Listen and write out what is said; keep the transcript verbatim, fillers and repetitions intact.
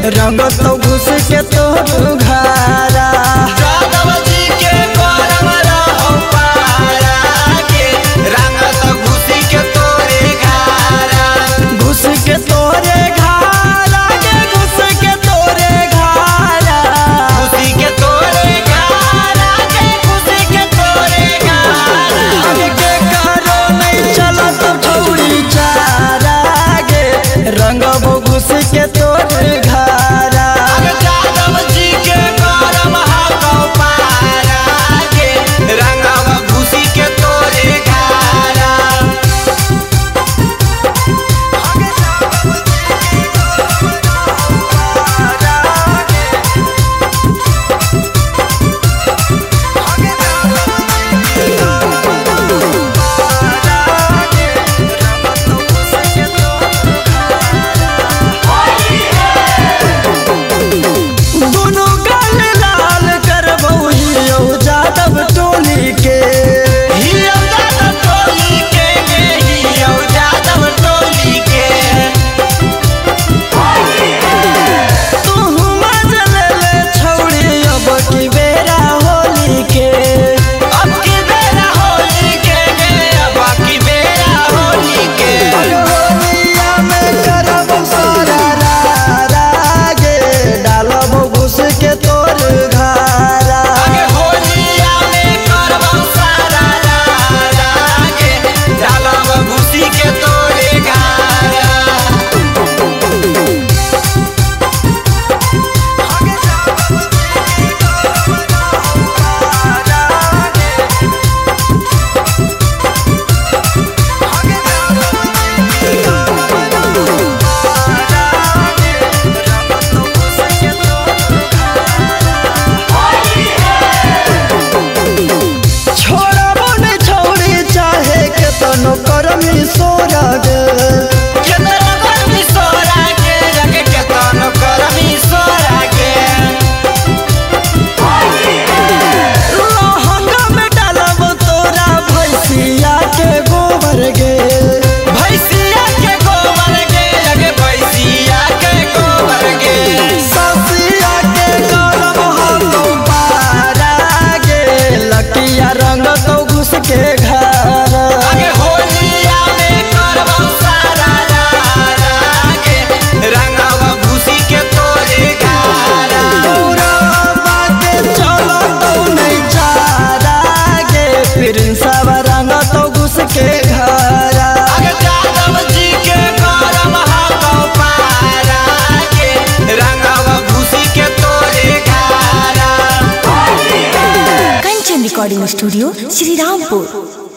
रंग तो घुस के तोर घारा जादव जी के करम रहो पारा के रंग तो घुस के तोरे घारा घुस के तोरे घारा के घुस के तोरे घारा घुस के तोरे घारा के घुस के तोरे घारा आगे के करो नहीं चला तो छौड़ी चारा गे रंग वो घुस के तोरे घारा जादव जी के करम रहो पारा के रंग तो घुस के तोरे घारा दोनों गाल लाल करबो हियो जादव टोली के हियो जादव टोली के गे हियो जादव टोली के तू मजल ले छौड़ी अब की बेरा होली के अब की बेरा होली के गे अब की बेरा होली के होलिया में करब सारा रा गे डालब घुस के तोर घारा आगे होलिया में करबो सारा लागे डालब घुसी के तोरे घारा छोड़बो ने छौड़ी चाहे के तनो करमी सोरा गे केतन करमी सोरा के जगे केतन करमी सोरा के लहंगा में डालब तोरा भैंसिया के गोबर गे भैंसिया के गोबर के जगे भैंसिया के गोबर के ससिया के करब हम पारा गे लकिया रंग तो घुस के घर आगे होलिया में करबो सारा लागे रंगवा घुसी के तोरे घारा पूरा बाटे चलो तो नहीं चारा गे फिर सब रंग तो घुस के घर आगे जादव जी के करम रहो पारा के रंगवा घुसी के तोरे घारा कंचन रिकॉर्डिंग स्टूडियो श्री रामपुर।